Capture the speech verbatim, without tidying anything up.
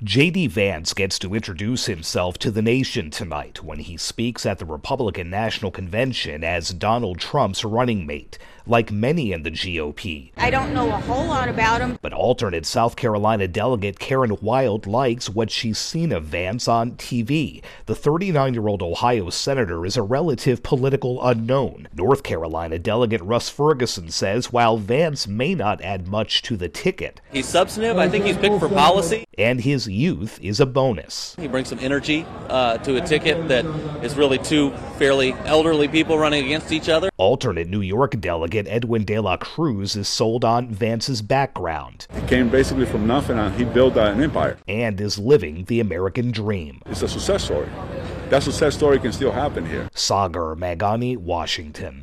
J D. Vance gets to introduce himself to the nation tonight when he speaks at the Republican National Convention as Donald Trump's running mate. Like many in the G O P, I don't know a whole lot about him. But alternate South Carolina delegate Karen Wilde likes what she's seen of Vance on T V. The thirty-nine-year-old Ohio senator is a relative political unknown. North Carolina delegate Russ Ferguson says while Vance may not add much to the ticket, he's substantive. I think he's picked for policy. And his youth is a bonus. He brings some energy uh, to a ticket that is really two fairly elderly people running against each other. Alternate New York delegate Edwin De La Cruz is sold on Vance's background. He came basically from nothing and he built uh, an empire. And is living the American dream. It's a success story. That success story can still happen here. Sagar Meghani, Washington.